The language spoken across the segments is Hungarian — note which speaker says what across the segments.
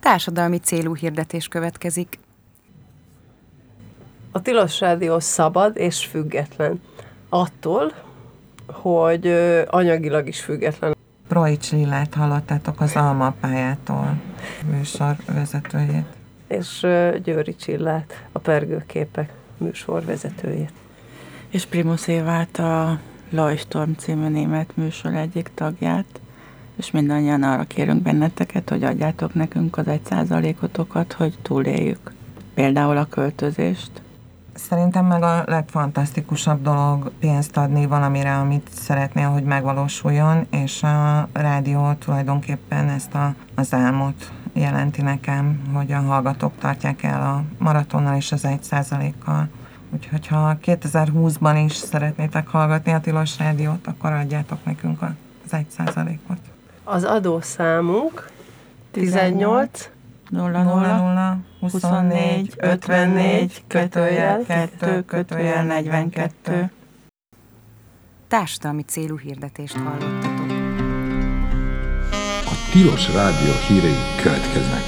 Speaker 1: Társadalmi célú hirdetés következik.
Speaker 2: A Tilos Rádió szabad és független. Attól, hogy anyagilag is független.
Speaker 3: Broics Lillát hallottátok az Alma pályától, műsorvezetőjét.
Speaker 2: És Győri Csillát, a Pergőképek műsorvezetőjét.
Speaker 4: És Primus Évát, a Leuchtturm című német műsor egyik tagját, és mindannyian arra kérünk benneteket, hogy adjátok nekünk az 1%-otokat, hogy túléljük. Például a költözést.
Speaker 3: Szerintem meg a legfantasztikusabb dolog pénzt adni valamire, amit szeretnél, hogy megvalósuljon, és a rádió tulajdonképpen ezt az álmot jelenti nekem, hogy a hallgatók tartják el a maratonnal és az 1%-kal. Úgyhogy ha 2020-ban is szeretnétek hallgatni a Tilos Rádiót, akkor adjátok nekünk az 1%-ot.
Speaker 2: Az adószámunk 18
Speaker 3: 00 24 54
Speaker 4: 2 42.
Speaker 1: Társadalmi célú hirdetést hallottatok.
Speaker 5: A Tilos Rádió hírei következnek.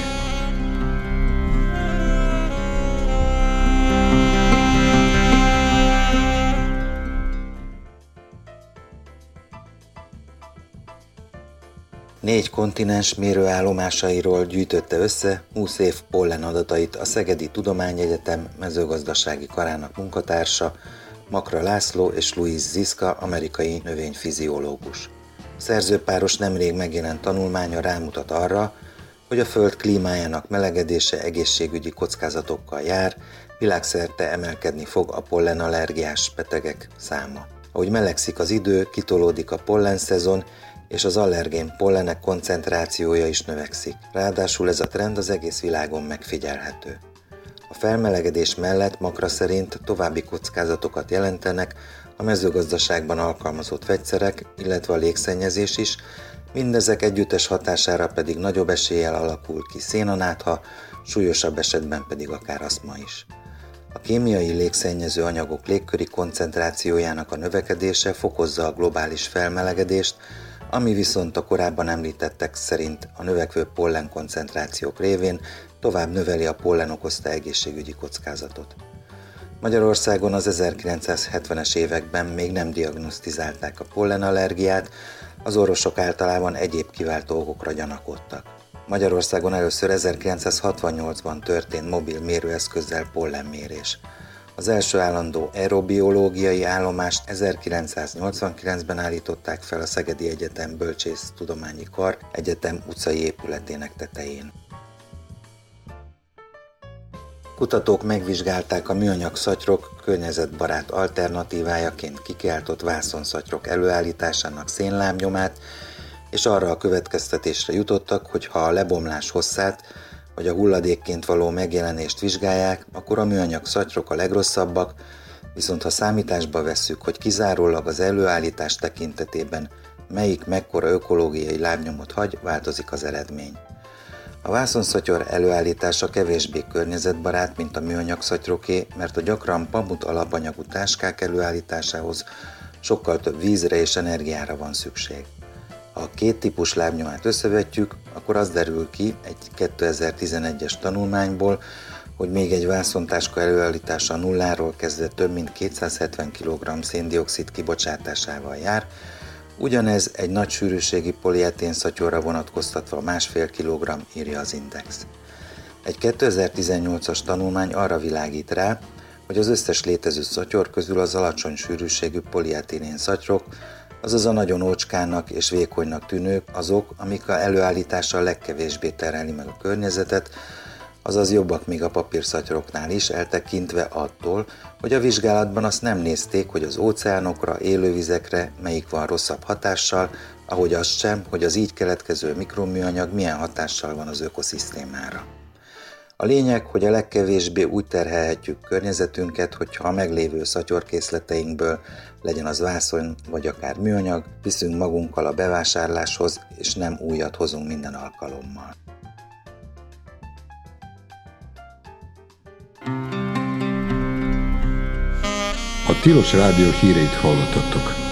Speaker 6: Négy kontinens mérőállomásairól gyűjtötte össze 20 év pollen adatait a Szegedi Tudományegyetem mezőgazdasági karának munkatársa, Makra László és Louise Ziska, amerikai növényfiziológus. A szerzőpáros nemrég megjelent tanulmánya rámutat arra, hogy a Föld klímájának melegedése egészségügyi kockázatokkal jár, világszerte emelkedni fog a pollenallergiás betegek száma. Ahogy melegszik az idő, kitolódik a pollenszezon, és az allergén pollenek koncentrációja is növekszik. Ráadásul ez a trend az egész világon megfigyelhető. A felmelegedés mellett Makra szerint további kockázatokat jelentenek a mezőgazdaságban alkalmazott vegyszerek, illetve a légszennyezés is, mindezek együttes hatására pedig nagyobb eséllyel alakul ki szénanátha, súlyosabb esetben pedig akár aszma is. A kémiai légszennyező anyagok légköri koncentrációjának a növekedése fokozza a globális felmelegedést, ami viszont a korábban említettek szerint a növekvő pollen koncentrációk révén tovább növeli a pollen okozta egészségügyi kockázatot. Magyarországon az 1970-es években még nem diagnosztizálták a pollenallergiát, az orvosok általában egyéb kiváltó okokra gyanakodtak. Magyarországon először 1968-ban történt mobil mérőeszközzel pollenmérés. Az első állandó aerobiológiai állomást 1989-ben állították fel a Szegedi Egyetem Bölcsésztudományi Kar egyetem utcai épületének tetején. Kutatók megvizsgálták a műanyag szatyrok környezetbarát alternatívájaként kikiáltott vászonszatyrok előállításának szénlábnyomát, és arra a következtetésre jutottak, hogy ha a lebomlás hosszát vagy a hulladékként való megjelenést vizsgálják, akkor a műanyag szatyrok a legrosszabbak, viszont ha számításba vesszük, hogy kizárólag az előállítás tekintetében melyik mekkora ökológiai lábnyomot hagy, változik az eredmény. A vászonszatyor előállítása kevésbé környezetbarát, mint a műanyag szatyroké, mert a gyakran pamut alapanyagú táskák előállításához sokkal több vízre és energiára van szükség. Ha a két típus lábnyomát összevetjük, akkor az derül ki egy 2011-es tanulmányból, hogy még egy vászontáska előállítása nulláról kezdve több mint 270 kg szén-dioxid kibocsátásával jár, ugyanez egy nagy sűrűségi polietén szatyorra vonatkoztatva 1,5 kg, írja az Index. Egy 2018-as tanulmány arra világít rá, hogy az összes létező szatyor közül az alacsony sűrűségű polietilén szatyrok, azaz a nagyon ócskának és vékonynak tűnők azok, amik a előállítással legkevésbé terheli meg a környezetet, azaz jobbak még a papírszatyroknál is, eltekintve attól, hogy a vizsgálatban azt nem nézték, hogy az óceánokra, élővizekre melyik van rosszabb hatással, ahogy azt sem, hogy az így keletkező mikroműanyag milyen hatással van az ökoszisztémára. A lényeg, hogy a legkevésbé úgy terhelhetjük környezetünket, hogyha a meglévő szatyorkészleteinkből, legyen az vászon vagy akár műanyag, viszünk magunkkal a bevásárláshoz, és nem újat hozunk minden alkalommal.
Speaker 5: A Tilos Rádió híreit hallottatok.